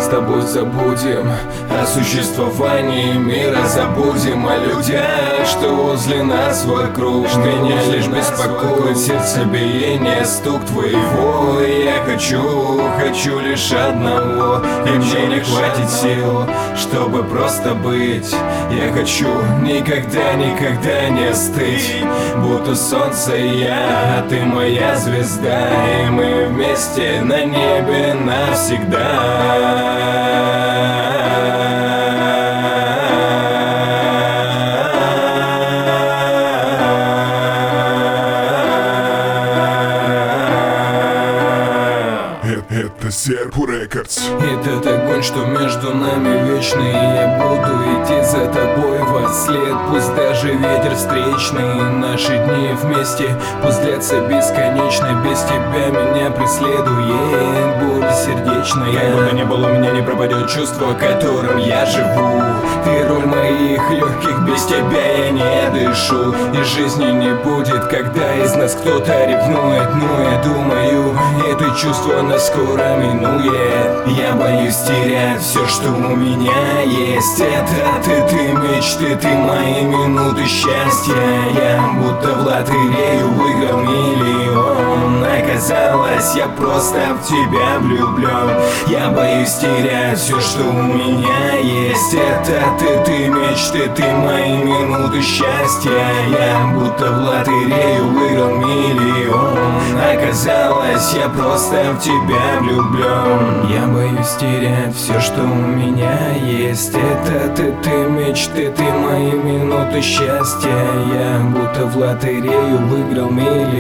с тобой забудем о существовании мира, забудем о людях, что возле нас вокруг. Меня лишь беспокоит сердцебиение, стук твоего. И я хочу лишь одного, и мне не хватит сил, чтобы просто быть. Я хочу никогда не остыть, будто солнце я, а ты моя звезда, и мы вместе на небе навсегда. Это Серпу Рекордс. Этот огонь, что между нами вечный, и я буду идти за тобой во след. Пусть даже ветер встречный, наши дни вместе пусть длятся бесконечно. Без тебя меня преследует боль сердечная. Как бы то ни было, у меня не пропадет чувство, которым я живу. Ты роль моих легких, без тебя я не дышу. И жизни не будет, когда из нас кто-то ревнует. Но я думаю, это чувство нас скоро минует. Я боюсь терять все, что у меня есть. Это ты мечты, ты мои минуты счастья. Я будто в лотерею выиграл миллион. Оказалось, я просто в тебя влюблен. Я боюсь терять все, что у меня есть. Это ты мечты, ты мои минуты счастья. Я будто в лотерею выиграл миллион. Оказалось, я просто в тебя влюблен. Я боюсь терять все, что у меня есть. Это ты мечты, ты мои минуты счастья. Я будто в лотерею выиграл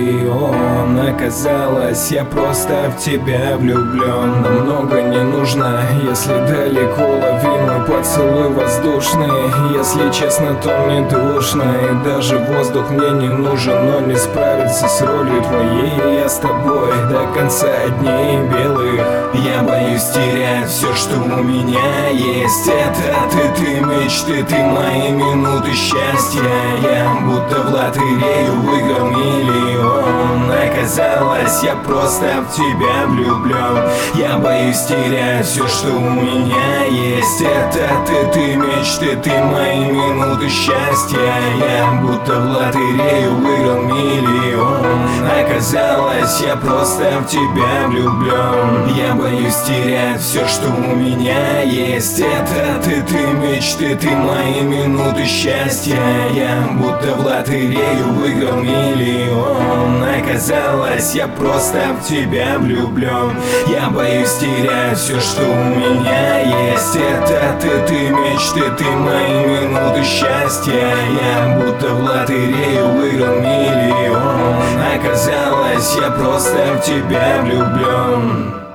миллион. Оказалось, я просто в тебя влюблен. Нам много не нужно, если далеко ловимый поцелуй воздушный. Если честно, то мне душно, и даже воздух мне не нужен. Но не справиться с ролью твоей, я с тобой до конца дней белых. Я боюсь терять все, что у меня есть. Это ты мечты, ты мои минуты счастья. Я будто в лотерею выиграл миллион. Оказалось, я просто в тебя влюблен. Я боюсь терять все, что у меня есть. Это ты мечты, ты мои минуты счастья. Я будто в лотерею выиграл миллион. Оказалось, я просто в тебя влюблен. Я боюсь терять все, что у меня есть. Это ты мечты, ты мои минуты счастья. Я будто в лотерею выиграл миллион. Оказалось, я просто в тебя влюблен. Я боюсь терять все, что у меня есть. Это ты мечты, ты мои минуты счастья. Я будто в лотерею выиграл миллион. Оказалось, я просто в тебя влюблен.